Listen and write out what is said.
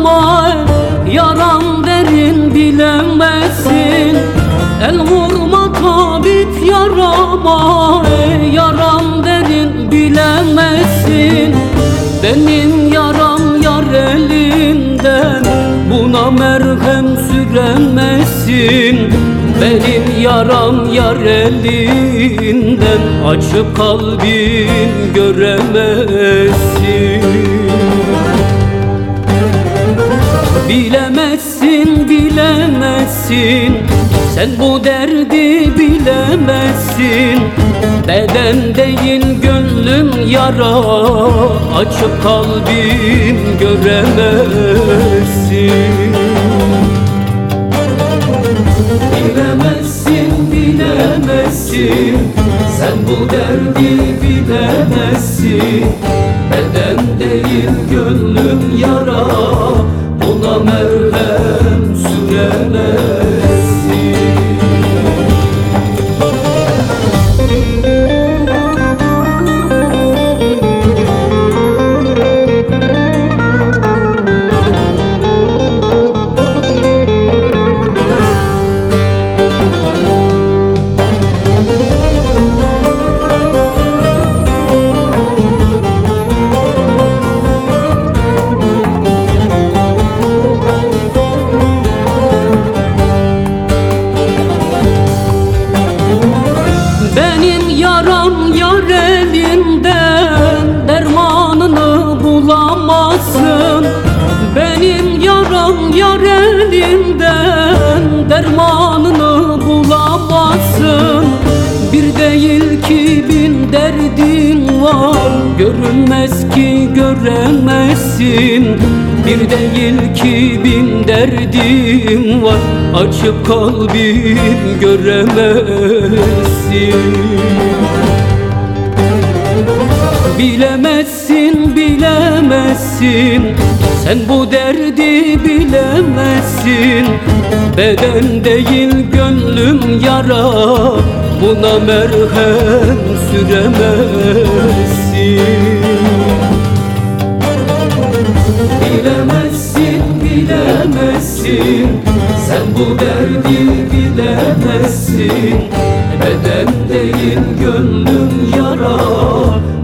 yarama, yaram derin bilemezsin. El vurma tabip yarama, yaram derin bilemezsin. Benim yaram yar elinden, buna merhem süremezsin. Benim yaram yar elinden, açıp kalbin göremezsin. Bilemezsin, bilemezsin, sen bu derdi bilemezsin. Beden değil gönlüm yara, açıp kalbin göremezsin. Bilemezsin, bilemezsin, sen bu derdi bilemezsin. Beden değil gönlüm yara, buna merhem süremezsin. Benim yaram yar elinden, dermanını bulamazsın. Benim yaram yar elinden, dermanını bulamazsın. Bir değil ki bin derdin var, görünmez ki göremezsin. Bir değil ki bin derdim var, açıp kalbin göremezsin. Bilemezsin, bilemezsin, sen bu derdi bilemezsin. Beden değil gönlüm yara, buna merhem süremezsin. Bilemezsin, bilemezsin, sen bu derdi bilemezsin. Beden değil gönlüm yara,